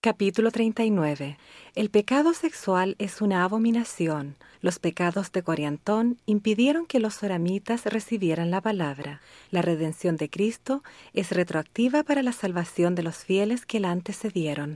Capítulo 39. El pecado sexual es una abominación. Los pecados de Coriantón impidieron que los soramitas recibieran la palabra. La redención de Cristo es retroactiva para la salvación de los fieles que la antecedieron.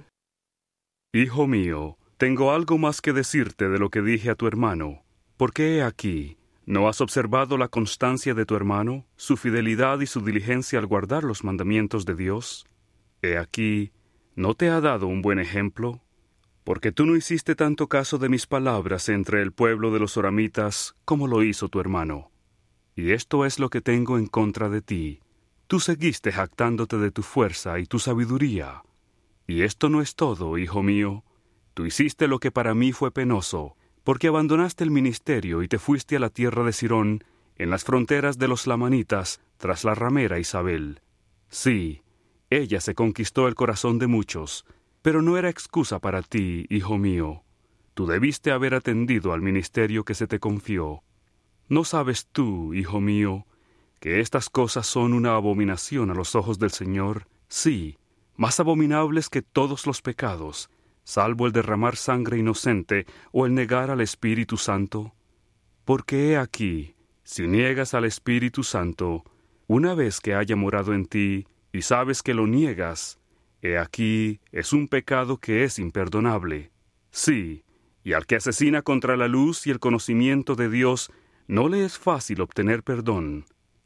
Hijo mío, tengo algo más que decirte de lo que dije a tu hermano. Porque he aquí, ¿no has observado la constancia de tu hermano, su fidelidad y su diligencia al guardar los mandamientos de Dios? He aquí, ¿no te ha dado un buen ejemplo? Porque tú no hiciste tanto caso de mis palabras entre el pueblo de los soramitas como lo hizo tu hermano. Y esto es lo que tengo en contra de ti. Tú seguiste jactándote de tu fuerza y tu sabiduría. Y esto no es todo, hijo mío. Tú hiciste lo que para mí fue penoso, porque abandonaste el ministerio y te fuiste a la tierra de Sirón, en las fronteras de los lamanitas, tras la ramera Isabel. Sí, ella se conquistó el corazón de muchos, pero no era excusa para ti, hijo mío. Tú debiste haber atendido al ministerio que se te confió. ¿No sabes tú, hijo mío, que estas cosas son una abominación a los ojos del Señor? Sí, más abominables que todos los pecados, salvo el derramar sangre inocente o el negar al Espíritu Santo. Porque he aquí, si niegas al Espíritu Santo, una vez que haya morado en ti, y sabes que lo niegas, he aquí es un pecado que es imperdonable. Sí, y al que asesina contra la luz y el conocimiento de Dios, no le es fácil obtener perdón.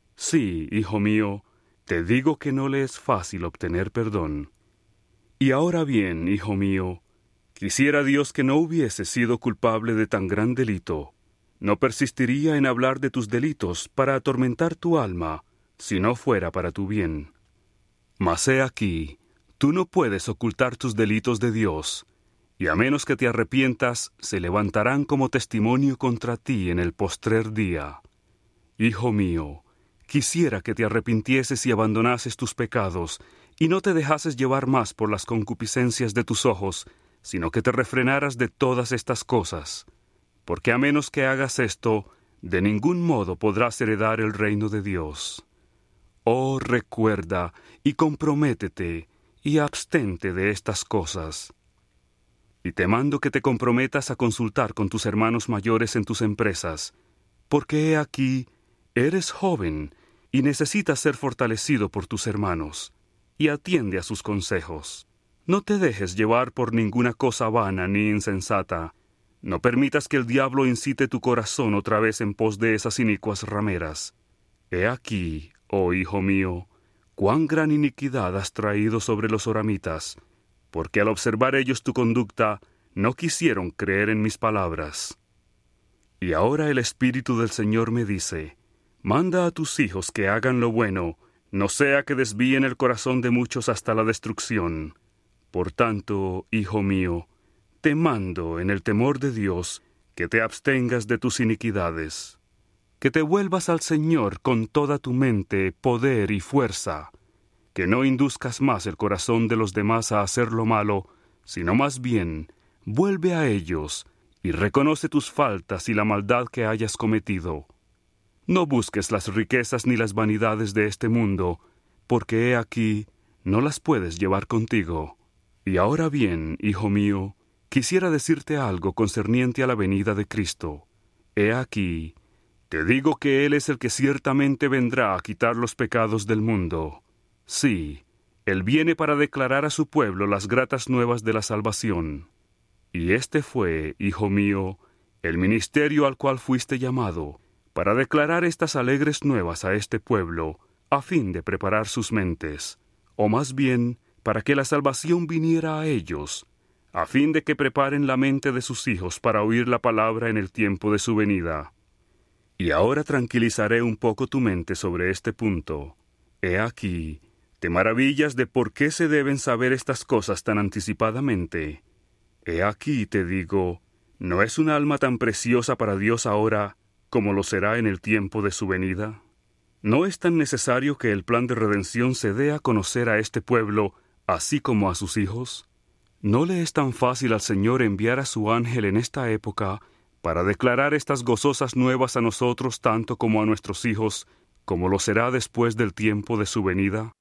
Sí, hijo mío, te digo que no le es fácil obtener perdón. Y ahora bien, hijo mío, quisiera Dios que no hubiese sido culpable de tan gran delito. No persistiría en hablar de tus delitos para atormentar tu alma, si no fuera para tu bien. Mas he aquí, tú no puedes ocultar tus delitos de Dios, y a menos que te arrepientas, se levantarán como testimonio contra ti en el postrer día. Hijo mío, quisiera que te arrepintieses y abandonases tus pecados, y no te dejases llevar más por las concupiscencias de tus ojos, sino que te refrenaras de todas estas cosas. Porque a menos que hagas esto, de ningún modo podrás heredar el reino de Dios. Oh, recuerda y comprométete, y abstente de estas cosas. Y te mando que te comprometas a consultar con tus hermanos mayores en tus empresas, porque he aquí, eres joven, y necesitas ser fortalecido por tus hermanos, y atiende a sus consejos. No te dejes llevar por ninguna cosa vana ni insensata. No permitas que el diablo incite tu corazón otra vez en pos de esas inicuas rameras. He aquí, oh hijo mío, cuán gran iniquidad has traído sobre los soramitas, porque al observar ellos tu conducta, no quisieron creer en mis palabras. Y ahora el Espíritu del Señor me dice, manda a tus hijos que hagan lo bueno, no sea que desvíen el corazón de muchos hasta la destrucción. Por tanto, hijo mío, te mando en el temor de Dios, que te abstengas de tus iniquidades. Que te vuelvas al Señor con toda tu mente, poder y fuerza, que no induzcas más el corazón de los demás a hacer lo malo, sino más bien, vuelve a ellos, y reconoce tus faltas y la maldad que hayas cometido. No busques las riquezas ni las vanidades de este mundo, porque he aquí, no las puedes llevar contigo. Y ahora bien, hijo mío, quisiera decirte algo concerniente a la venida de Cristo. He aquí, te digo que Él es el que ciertamente vendrá a quitar los pecados del mundo. Sí, Él viene para declarar a su pueblo las gratas nuevas de la salvación. Y este fue, hijo mío, el ministerio al cual fuiste llamado, para declarar estas alegres nuevas a este pueblo, a fin de preparar sus mentes, o más bien, para que la salvación viniera a ellos, a fin de que preparen la mente de sus hijos para oír la palabra en el tiempo de su venida. Y ahora tranquilizaré un poco tu mente sobre este punto. He aquí, te maravillas de por qué se deben saber estas cosas tan anticipadamente. He aquí, te digo, ¿no es un alma tan preciosa para Dios ahora como lo será en el tiempo de su venida? ¿No es tan necesario que el plan de redención se dé a conocer a este pueblo, así como a sus hijos? ¿No le es tan fácil al Señor enviar a su ángel en esta época para declarar estas gozosas nuevas a nosotros tanto como a nuestros hijos, como lo será después del tiempo de su venida?